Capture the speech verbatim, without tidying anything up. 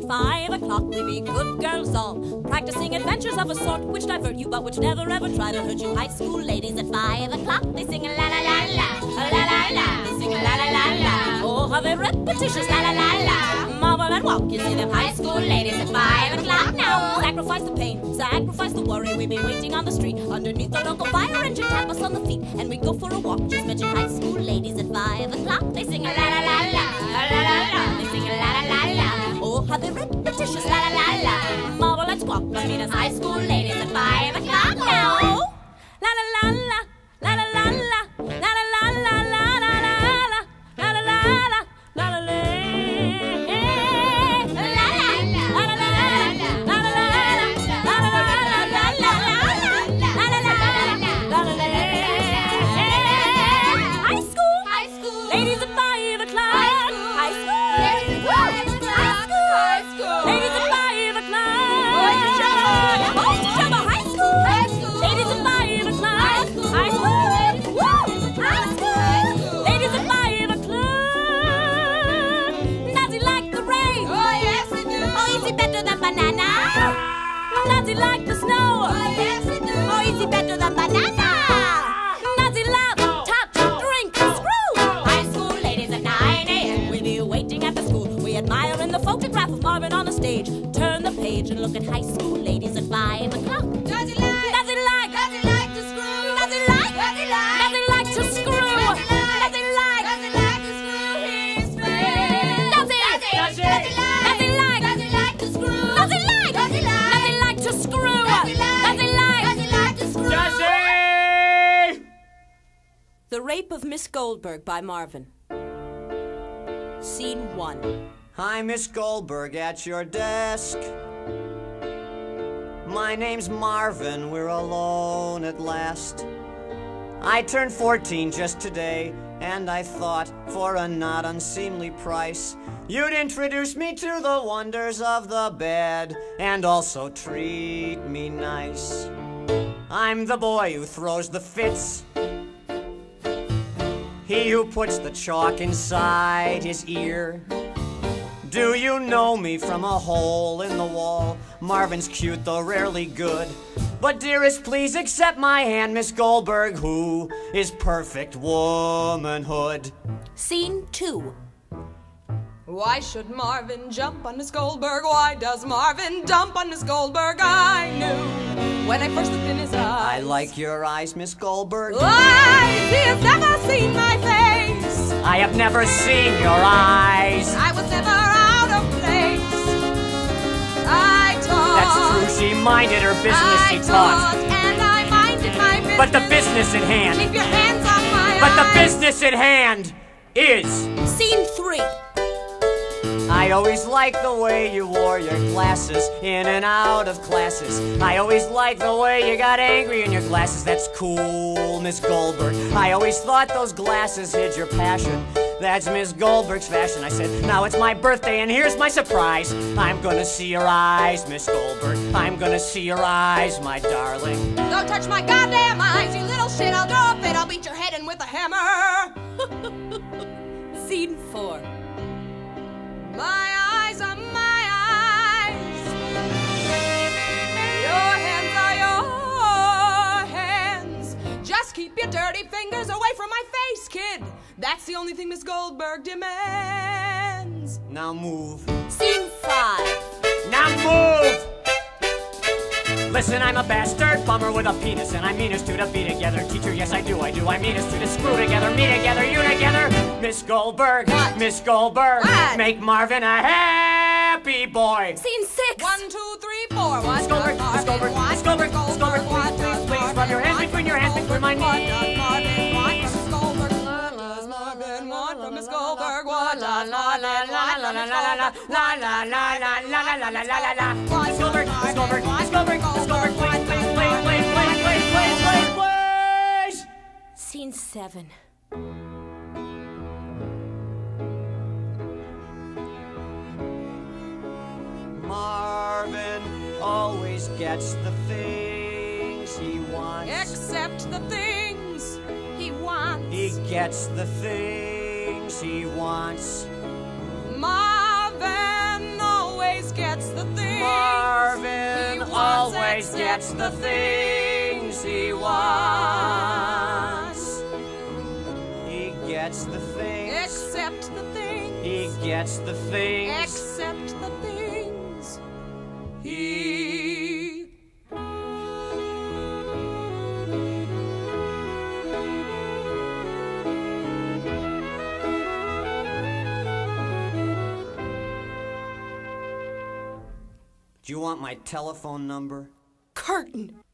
at five o'clock. We be good girls all, practicing adventures of a sort which divert you but which never ever try to hurt you. High school ladies at five o'clock, they sing a la la la la, a la la la, they sing a la la la la. Oh, how they repetitious la la la la. Marvel and walk, you see them high school ladies at five o'clock now. Sacrifice the pain, sacrifice the worry. We be waiting on the street underneath the local fire engine, tap us on the feet, and we go for a walk. Just mention high school ladies at five o'clock. They sing a la la la la, a la la la, they sing a la la la la. Oh, how they repetitious la la la la. Marvel and squawk, but meet us high school ladies at five o'clock now. La la la la, la la la la, la la la la la la la la la la la la la la. Does he like the snow? Oh, yes, he do. Oh, is he better than banana? Does he love, touch, drink, screw? High school ladies at nine a m We'll be waiting at the school. We admire in the photograph of Marvin on the stage. Turn the page and look at high school ladies at five o'clock. Does he like? Does he like? Does he like to screw? Does he like? Does he like? Does he like to screw? Does he like? Does he like? Does he like to screw his friend? Does he? Does he? Does he like? Does he like? Does he like to screw? Does he like? Does he like? Does he like to screw? Does he like? Does he like? Does he like to screw? Does he? The Rape of Miss Goldberg by Marvin. Scene one. Hi, Miss Goldberg, at your desk. My name's Marvin, we're alone at last. I turned fourteen just today, and I thought, for a not unseemly price, you'd introduce me to the wonders of the bed, and also treat me nice. I'm the boy who throws the fits, he who puts the chalk inside his ear. Do you know me from a hole in the wall? Marvin's cute, though rarely good. But dearest, please accept my hand, Miss Goldberg, who is perfect womanhood. Scene two. Why should Marvin jump on Miss Goldberg? Why does Marvin dump on Miss Goldberg? I knew when I first looked in his eyes. I like your eyes, Miss Goldberg. Lies! He has never seen my face. I have never seen your eyes. I was never out of place. I taught. That's true, she minded her business, I she taught. and I minded my business. But the business at hand. Keep your hands off my But eyes. the business at hand is. Scene three. I always liked the way you wore your glasses in and out of classes. I always liked the way you got angry in your glasses. That's cool, Miss Goldberg. I always thought those glasses hid your passion. That's Miss Goldberg's fashion. I said, now it's my birthday and here's my surprise. I'm gonna see your eyes, Miss Goldberg. I'm gonna see your eyes, my darling. Don't touch my goddamn eyes, you little shit. I'll throw a fit. I'll beat your head in with a hammer. Scene four. My eyes are my eyes. Your hands are your hands. Just keep your dirty fingers away from my face, kid. That's the only thing Miss Goldberg demands. Now move. Scene five. Now move! Listen, I'm a bastard bummer with a penis, and I mean us two to be together. Teacher, yes I do, I do. I mean us two to screw together, me together, you together. Miss Goldberg, What? Miss Goldberg, What? make Marvin a happy boy. Scene six. One, two, three, four. What Miss Goldberg, does Miss Goldberg, Marvin Miss Goldberg, want? Miss Goldberg, What please, does please, please, Marvin rub your hands want? between your hands, between my What knees. does Marvin want from Miss Goldberg? What does Marvin want from Miss Goldberg? What does Marvin want from Miss Goldberg? La la la la la la la la la la la. Miss Goldberg, Miss Goldberg, Miss Goldberg, Miss Goldberg, please, please, please, please, please, please, please, please, please. Scene seven. Marvin always gets the things he wants. Except the things he wants. He gets the things he wants. Marvin always gets always gets the things he wants. He gets the things. Except the things. He gets the things. Except the things. He. Do you want my telephone number? Curtain.